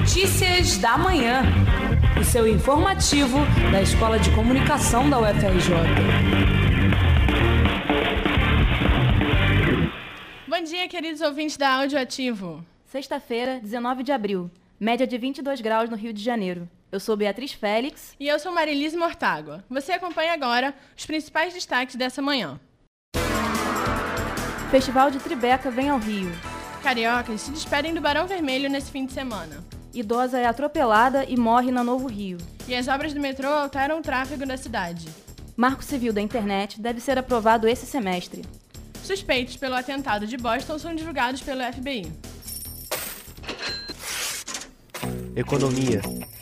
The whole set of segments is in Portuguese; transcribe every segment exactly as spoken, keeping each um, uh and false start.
Notícias da Manhã, o seu informativo da Escola de Comunicação da U F R J. Bom dia, queridos ouvintes da Áudio Ativo. Sexta-feira, dezenove de abril, média de vinte e dois graus no Rio de Janeiro. Eu sou Beatriz Félix. E eu sou Marilise Mortágua. Você acompanha agora os principais destaques dessa manhã. Festival de Tribeca vem ao Rio. Cariocas se despedem do Barão Vermelho nesse fim de semana. Idosa é atropelada e morre na Novo Rio. E as obras do metrô alteram o tráfego da cidade. Marco Civil da Internet deve ser aprovado esse semestre. Suspeitos pelo atentado de Boston são divulgados pelo F B I. Economia.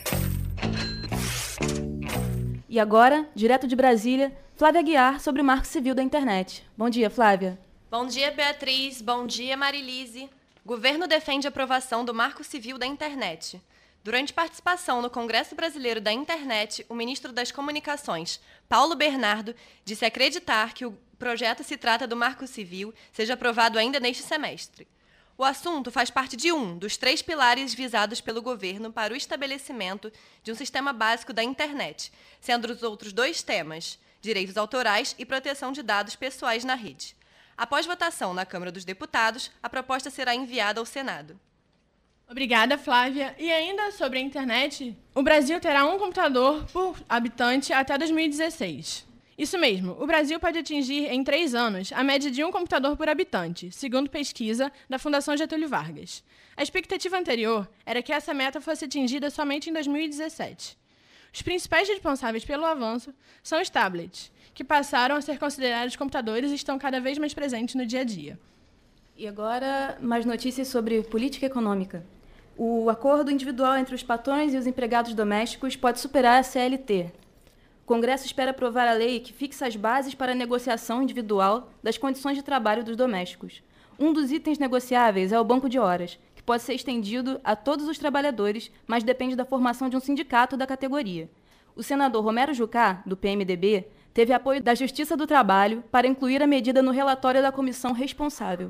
E agora, direto de Brasília, Flávia Guiar sobre o Marco Civil da Internet. Bom dia, Flávia. Bom dia, Beatriz. Bom dia, Marilise. Governo defende a aprovação do Marco Civil da Internet. Durante participação no Congresso Brasileiro da Internet, o ministro das Comunicações, Paulo Bernardo, disse acreditar que o projeto se trata do Marco Civil seja aprovado ainda neste semestre. O assunto faz parte de um dos três pilares visados pelo governo para o estabelecimento de um sistema básico da internet, sendo os outros dois temas, direitos autorais e proteção de dados pessoais na rede. Após votação na Câmara dos Deputados, a proposta será enviada ao Senado. Obrigada, Flávia. E ainda sobre a internet, o Brasil terá um computador por habitante até dois mil e dezesseis. Isso mesmo, o Brasil pode atingir, em três anos, a média de um computador por habitante, segundo pesquisa da Fundação Getúlio Vargas. A expectativa anterior era que essa meta fosse atingida somente em dois mil e dezessete. Os principais responsáveis pelo avanço são os tablets, que passaram a ser considerados computadores e estão cada vez mais presentes no dia a dia. E agora, mais notícias sobre política econômica. O acordo individual entre os patrões e os empregados domésticos pode superar a C L T. O Congresso espera aprovar a lei que fixa as bases para a negociação individual das condições de trabalho dos domésticos. Um dos itens negociáveis é o banco de horas, que pode ser estendido a todos os trabalhadores, mas depende da formação de um sindicato da categoria. O senador Romero Jucá, do P M D B, teve apoio da Justiça do Trabalho para incluir a medida no relatório da comissão responsável.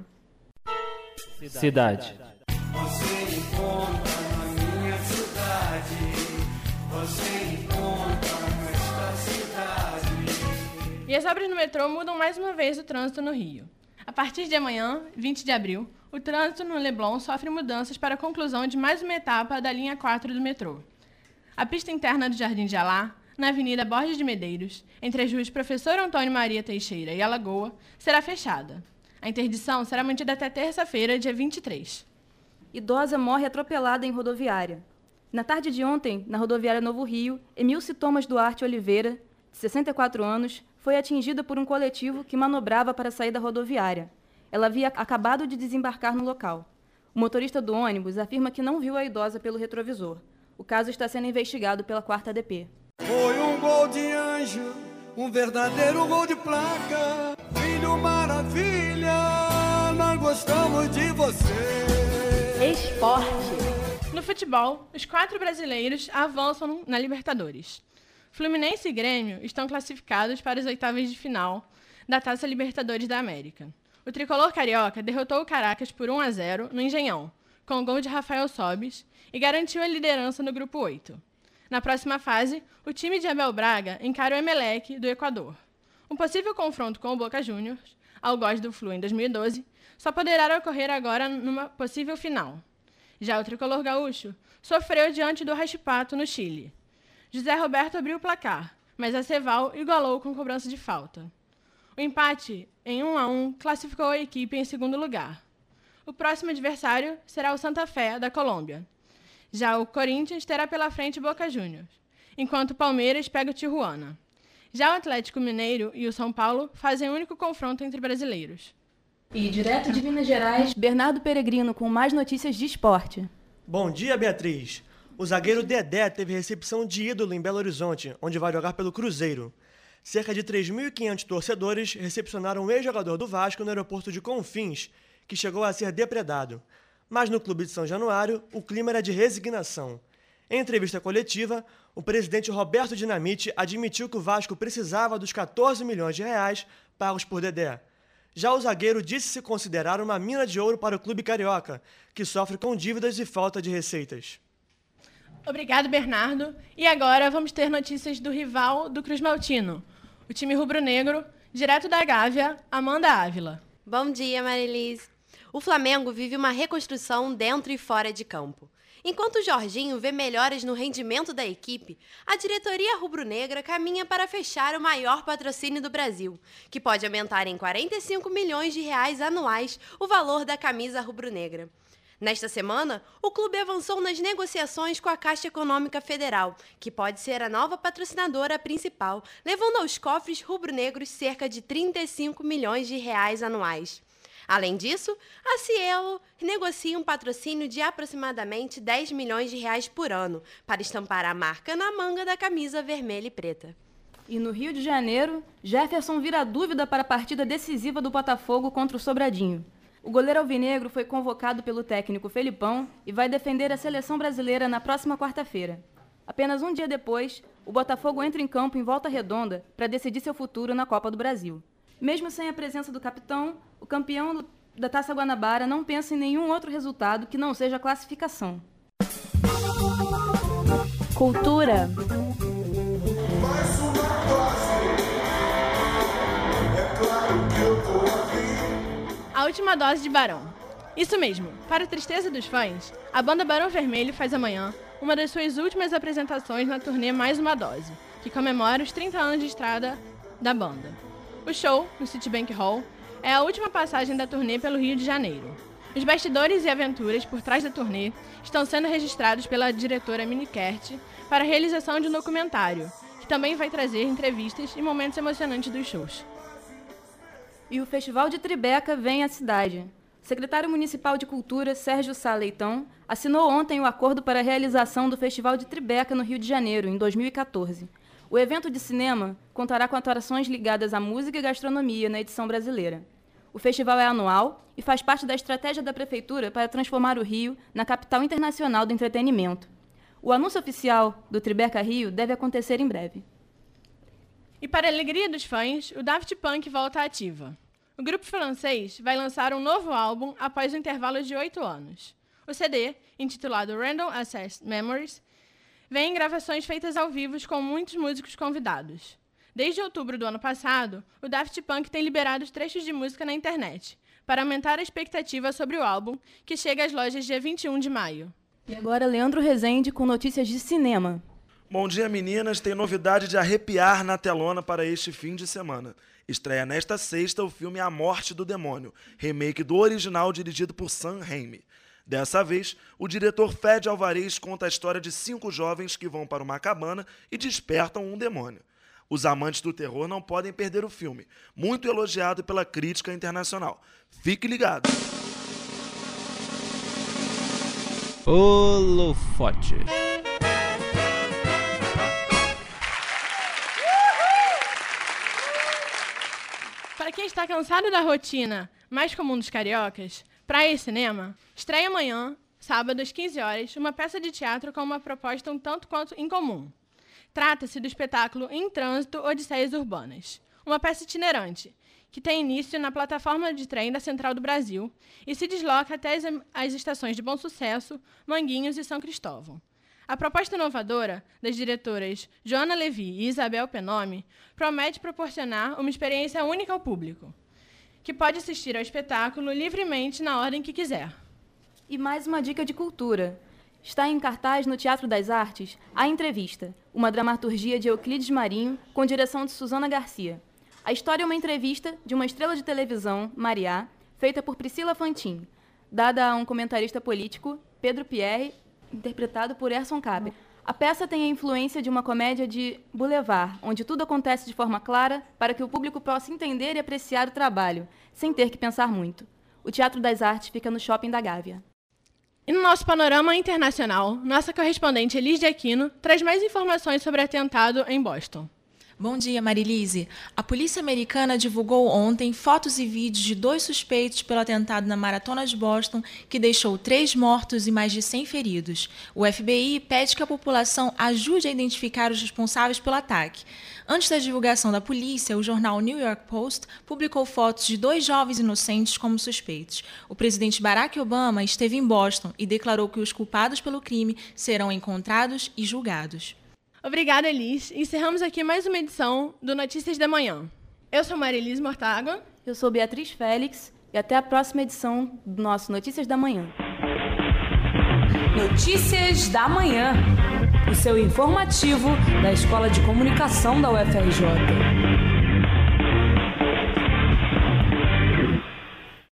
Cidade. Você encontra na minha cidade, você encontra nesta cidade. E as obras no metrô mudam mais uma vez o trânsito no Rio. A partir de amanhã, vinte de abril, o trânsito no Leblon sofre mudanças para a conclusão de mais uma etapa da linha quatro do metrô. A pista interna do Jardim de Alá, na Avenida Borges de Medeiros, entre as ruas Professor Antônio Maria Teixeira e Alagoa, será fechada. A interdição será mantida até terça-feira, dia vinte e três. Idosa morre atropelada em rodoviária. Na tarde de ontem, na rodoviária Novo Rio, Emilce Thomas Duarte Oliveira, de sessenta e quatro anos, foi atingida por um coletivo que manobrava para sair da rodoviária. Ela havia acabado de desembarcar no local. O motorista do ônibus afirma que não viu a idosa pelo retrovisor. O caso está sendo investigado pela quarta D P. Foi um gol de anjo, um verdadeiro gol de placa. Filho maravilha, nós gostamos de você. Esporte. No futebol, os quatro brasileiros avançam na Libertadores. Fluminense e Grêmio estão classificados para as oitavas de final da Taça Libertadores da América. O tricolor carioca derrotou o Caracas por um a zero no Engenhão, com o gol de Rafael Sobis, e garantiu a liderança no grupo oito. Na próxima fase, o time de Abel Braga encara o Emelec do Equador. Um possível confronto com o Boca Juniors, algoz do Flu em dois mil e doze, só poderá ocorrer agora numa possível final. Já o tricolor gaúcho sofreu diante do Raspato no Chile. José Roberto abriu o placar, mas a Ceval igualou com cobrança de falta. O empate em um a um classificou a equipe em segundo lugar. O próximo adversário será o Santa Fé, da Colômbia. Já o Corinthians terá pela frente o Boca Juniors, enquanto o Palmeiras pega o Tijuana. Já o Atlético Mineiro e o São Paulo fazem o único confronto entre brasileiros. E direto de Minas Gerais, Bernardo Peregrino com mais notícias de esporte. Bom dia, Beatriz. O zagueiro Dedé teve recepção de ídolo em Belo Horizonte, onde vai jogar pelo Cruzeiro. Cerca de três mil e quinhentos torcedores recepcionaram o ex-jogador do Vasco no aeroporto de Confins, que chegou a ser depredado. Mas no clube de São Januário, o clima era de resignação. Em entrevista coletiva, o presidente Roberto Dinamite admitiu que o Vasco precisava dos quatorze milhões de reais pagos por Dedé. Já o zagueiro disse se considerar uma mina de ouro para o clube carioca, que sofre com dívidas e falta de receitas. Obrigado, Bernardo. E agora vamos ter notícias do rival do Cruz Maltino, o time rubro-negro, direto da Gávea, Amanda Ávila. Bom dia, Marilise. O Flamengo vive uma reconstrução dentro e fora de campo. Enquanto o Jorginho vê melhoras no rendimento da equipe, a diretoria rubro-negra caminha para fechar o maior patrocínio do Brasil, que pode aumentar em quarenta e cinco milhões de reais anuais o valor da camisa rubro-negra. Nesta semana, o clube avançou nas negociações com a Caixa Econômica Federal, que pode ser a nova patrocinadora principal, levando aos cofres rubro-negros cerca de trinta e cinco milhões de reais anuais. Além disso, a Cielo negocia um patrocínio de aproximadamente dez milhões de reais por ano para estampar a marca na manga da camisa vermelha e preta. E no Rio de Janeiro, Jefferson vira dúvida para a partida decisiva do Botafogo contra o Sobradinho. O goleiro alvinegro foi convocado pelo técnico Felipão e vai defender a seleção brasileira na próxima quarta-feira. Apenas um dia depois, o Botafogo entra em campo em Volta Redonda para decidir seu futuro na Copa do Brasil. Mesmo sem a presença do capitão, o campeão da Taça Guanabara não pensa em nenhum outro resultado que não seja a classificação. Cultura. A última dose de Barão. Isso mesmo, para a tristeza dos fãs, a banda Barão Vermelho faz amanhã uma das suas últimas apresentações na turnê Mais Uma Dose, que comemora os trinta anos de estrada da banda. O show, no Citibank Hall, é a última passagem da turnê pelo Rio de Janeiro. Os bastidores e aventuras por trás da turnê estão sendo registrados pela diretora Mini Kert para a realização de um documentário, que também vai trazer entrevistas e momentos emocionantes dos shows. E o Festival de Tribeca vem à cidade. O secretário municipal de Cultura, Sérgio Sá Leitão, assinou ontem o acordo para a realização do Festival de Tribeca no Rio de Janeiro, em dois mil e quatorze. O evento de cinema contará com atrações ligadas à música e gastronomia na edição brasileira. O festival é anual e faz parte da estratégia da Prefeitura para transformar o Rio na capital internacional do entretenimento. O anúncio oficial do Tribeca Rio deve acontecer em breve. E para a alegria dos fãs, o Daft Punk volta à ativa. O grupo francês vai lançar um novo álbum após um intervalo de oito anos. O C D, intitulado Random Access Memories, vem em gravações feitas ao vivo com muitos músicos convidados. Desde outubro do ano passado, o Daft Punk tem liberado trechos de música na internet, para aumentar a expectativa sobre o álbum, que chega às lojas dia vinte e um de maio. E agora, Leandro Rezende com notícias de cinema. Bom dia, meninas. Tem novidade de arrepiar na telona para este fim de semana. Estreia nesta sexta o filme A Morte do Demônio, remake do original dirigido por Sam Raimi. Dessa vez, o diretor Fede Alvarez conta a história de cinco jovens que vão para uma cabana e despertam um demônio. Os amantes do terror não podem perder o filme, muito elogiado pela crítica internacional. Fique ligado! Holofote. Para quem está cansado da rotina mais comum dos cariocas, Praia e Cinema estreia amanhã, sábado às quinze horas, uma peça de teatro com uma proposta um tanto quanto incomum. Trata-se do espetáculo Em Trânsito, Odisseias Urbanas, uma peça itinerante, que tem início na plataforma de trem da Central do Brasil e se desloca até as, as estações de Bom Sucesso, Manguinhos e São Cristóvão. A proposta inovadora das diretoras Joana Levi e Isabel Penome promete proporcionar uma experiência única ao público, que pode assistir ao espetáculo livremente na ordem que quiser. E mais uma dica de cultura. Está em cartaz no Teatro das Artes A Entrevista, uma dramaturgia de Euclides Marinho com direção de Suzana Garcia. A história é uma entrevista de uma estrela de televisão, Mariá, feita por Priscila Fantin, dada a um comentarista político, Pedro Pierre, interpretado por Erson Capper. A peça tem a influência de uma comédia de boulevard, onde tudo acontece de forma clara para que o público possa entender e apreciar o trabalho, sem ter que pensar muito. O Teatro das Artes fica no Shopping da Gávea. E no nosso panorama internacional, nossa correspondente Elis de Aquino traz mais informações sobre o atentado em Boston. Bom dia, Marilise. A polícia americana divulgou ontem fotos e vídeos de dois suspeitos pelo atentado na Maratona de Boston, que deixou três mortos e mais de cem feridos. O F B I pede que a população ajude a identificar os responsáveis pelo ataque. Antes da divulgação da polícia, o jornal New York Post publicou fotos de dois jovens inocentes como suspeitos. O presidente Barack Obama esteve em Boston e declarou que os culpados pelo crime serão encontrados e julgados. Obrigada, Elis. Encerramos aqui mais uma edição do Notícias da Manhã. Eu sou Marilise Mortágua. Eu sou Beatriz Félix e até a próxima edição do nosso Notícias da Manhã. Notícias da Manhã, o seu informativo da Escola de Comunicação da U F R J.